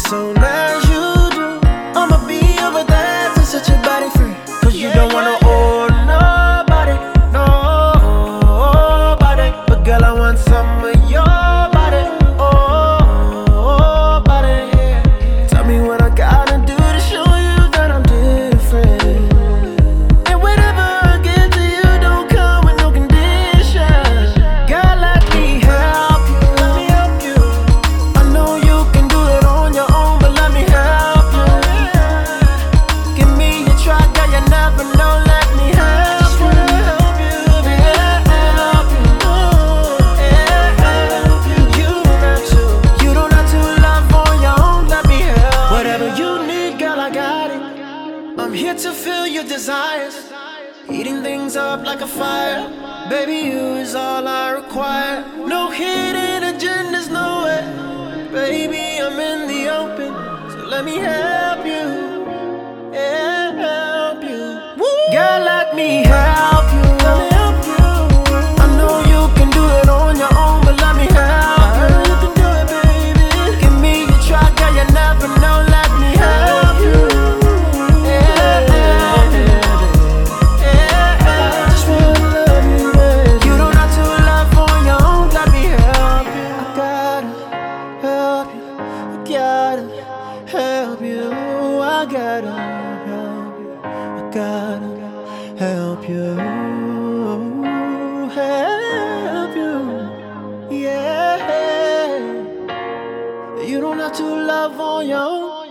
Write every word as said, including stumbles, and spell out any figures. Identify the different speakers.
Speaker 1: soon as you do, I'ma be over there to set your body free. Cause you don't wanna owe nobody, nobody. But girl, I want some of your body, oh, body. Tell me what I gotta do to show you that I'm different. And whatever I give to you don't come with no conditions. Girl, let me help you, let me help you. I know you can do it on your own, but let me help you. Give me a try, girl, you never know. Let me help you, help you, yeah, help you, yeah, help you. You don't have to, you don't have to love on your own. Let me help. Whatever you need, girl, I got it. I'm here to fill your desires, heating things up like a fire. Baby, you is all I require. No hidden agendas, no way. Baby, I'm in the open, so let me help you, yeah, help you. Woo. Girl, let me help you, let me help you. I know you can do it on your own, but let me help you. You can do it, baby. Give me a try, girl, you never know. Let me help you, yeah, help you, yeah, I just wanna love you, baby. You don't have to love on your own. Let me help you. I gotta help you, I gotta help you, I gotta help you, I gotta help you, help you, yeah. You don't have to love on your own.